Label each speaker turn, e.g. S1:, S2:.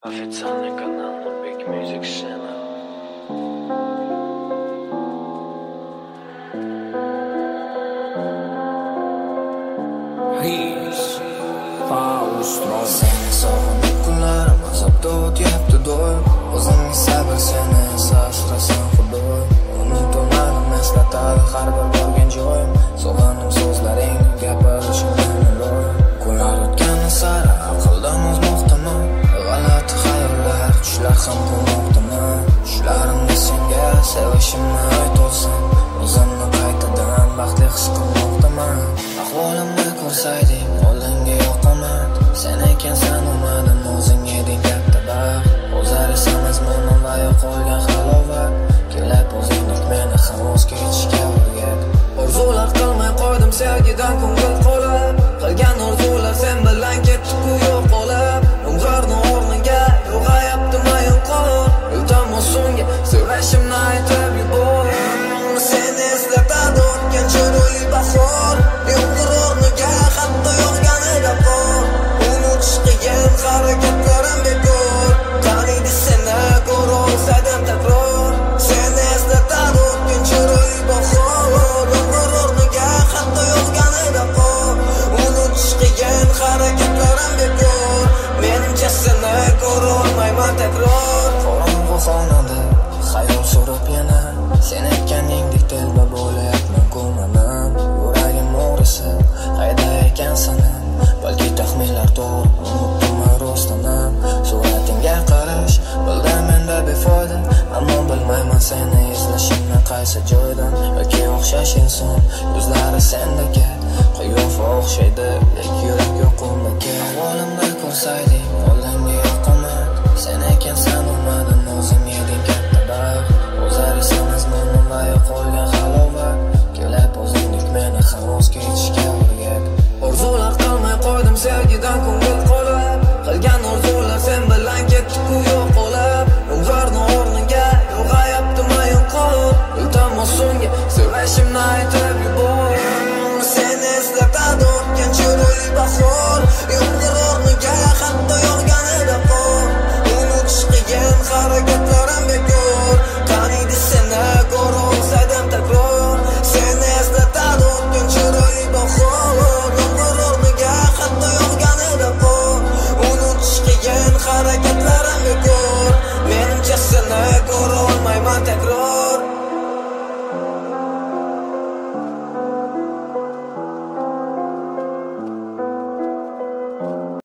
S1: Официальный канал Big Music Channel.
S2: Seni sog'inib kunlarim azobda o'tyapti doim. O'zimga sabr, seni esa asrasan xudoyim. Unutolmadim eslatadi har bir borgan joyim. Sog'indim so'zlaringni gapirishimdan iloyim. Kunlar o'tgani sari aqldan ozmoqdaman. G'alati xayollar, tushlar ham qolmoqdaman. Tushlarimda senga sevishimni aytolsam, o'zimni qaytadan baxtli his qilmoqdaman. Ahvolimni ko'rsayding, oldinga yoqaman. Sen ekansan umadim, o'zing eding katta baxt. O'zar esa mazmunim va yo'qolgan halovat. Kelib o'zingdek meni ham o'z kechishga o'rgat. Orzular qilmay qo'ydim sevgidan ko'ngil qolib. Qilgan orzular sen bilan ketdi-ku yo'qolib. Umrni o'rniga yo'g'ayapti mayin qor. Iltimos unga sevishimni aytib yubor. Seni eslatadi o'tgan chiroyli bahor. Umr o'rniga hatto yog'ganida qor. Hareketlerim bekor. Taniydi seni ko'ra olsadim takror. Seni eslatadi o'tgan chiroyli bahor. Umr o'rniga hatto yog'ganida qor. Unutish qiyin, hareketlerim bekor. Menimcha seni ko'ra olmayman takror. Qorong'u xonada xayol surib yana sen aytganingdek telba bo'layapman ko'manim. Yuragim o'g'risi qayda ekansan? Balki taxminlar to'g'ri, unutdim rostlanam. Suratingga qarash bildim menda befoyda, ammo bilmayman seni izlashimni qaysi joydan. Yoki o'xshash inson yuzlari sendagi qiyofa o'xshaydi, lekin yurak yo'q undagi. Ahvolimni ko'rsayding, oldinga yoqaman. Sen ekansan umadim, o'zing eding katta baxt. O'zar esa mazmunim va yo'qolgan halovat. Kelib o'zingdek meni ham o'z kechishga o'rgat. Orzular qilmay qo'ydim sevgidan ko'ngil qolib. Qilgan orzular sen bilan ketdi-ku yo'qolib. Umrni o'rniga yo'g'ayapti mayin qor. Iltimos unga sevishimni aytib yubor. Seni eslatadi o'tgan chiroyli bahor. Umr o'rniga hatto yog'ganida qor. Unutish qiyin, hareketlarim bekor. Taniydi seni ko'ra olsadim takror. Seni eslatadi o'tgan chiroyli bahor. Hatto yog'ganida qor. Unutish qiyin, harakat